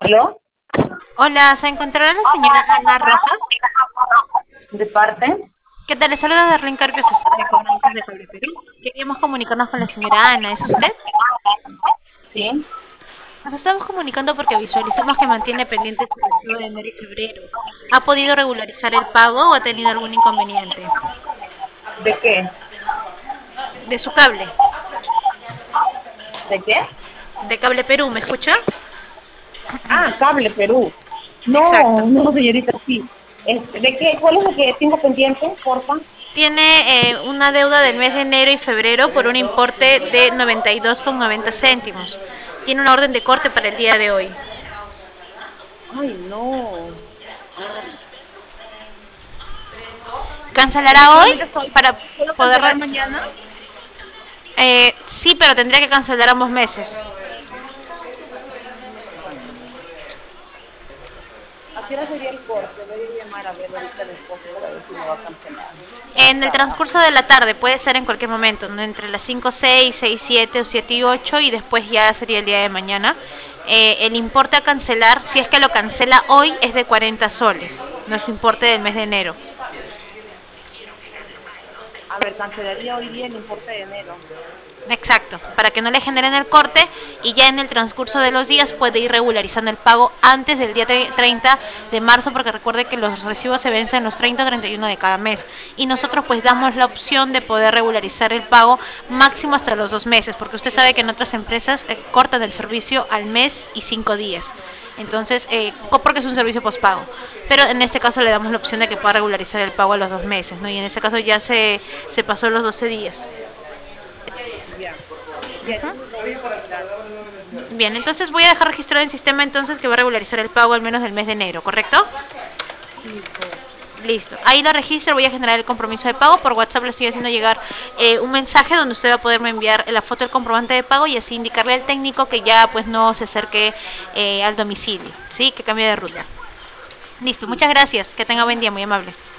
¿Aló? Hola, ¿se encontrará la señora Ana Rojas? ¿De parte? ¿Qué tal? Le saluda Darlene Carpio, asesora de cobranzas de Cable Perú. Queríamos comunicarnos con la señora Ana, ¿es usted? Sí. Nos estamos comunicando porque visualizamos que mantiene pendiente su recibo de enero y febrero. ¿Ha podido regularizar el pago o ha tenido algún inconveniente? ¿De qué? De su cable, ¿De qué? de Cable Perú, ¿me escucha? Ah, Cable Perú. No, Exacto. no, señorita, sí. ¿De qué? ¿Cuál es lo que tengo pendiente, porfa? Tiene una deuda del mes de enero y febrero por un importe de 92,90 céntimos. Tiene una orden de corte para el día de hoy. Ay, no. ¿Cancelará hoy Solamente estoy. para ¿Puedo poder... cancelar mañana? sí, pero tendría que cancelar ambos meses. ¿A qué hora sería el corte? Voy a llamar a ver ahorita a mi esposo para ver si me va a cancelar. En el Tarde. transcurso de la tarde, puede ser en cualquier momento, ¿no? Entre las 5, 6, 6, 7 o 7 y 8 y después ya sería el día de mañana. El importe a cancelar, si es que lo cancela hoy, es de 40 soles, nuestro importe del mes de enero. A ver, cancelaría hoy día el importe de enero. Exacto, para que no le generen el corte y ya en el transcurso de los días puede ir regularizando el pago antes del día 30 de marzo, porque recuerde que los recibos se vencen los 30 o 31 de cada mes y nosotros pues damos la opción de poder regularizar el pago máximo hasta los 2 meses, porque usted sabe que en otras empresas cortan el servicio al mes y 5 días. Entonces, porque es un servicio postpago. Pero en este caso le damos la opción de que pueda regularizar el pago a los 2 meses, ¿no? Y en este caso ya se pasó los 12 días. Ya. Ya, Ujú. entonces lo voy a cancelar. Bien, entonces voy a dejar registrado en el sistema entonces que va a regularizar el pago al menos del mes de enero, ¿correcto? Listo. Listo. Ahí lo registro, voy a generar el compromiso de pago. Por WhatsApp le estoy haciendo llegar un mensaje donde usted va a poderme enviar la foto del comprobante de pago y así indicarle al técnico que ya pues no se acerque al domicilio, ¿sí? Que cambie de ruta. Ya. Listo, muchas Listo. gracias. Que tenga buen día, muy amable.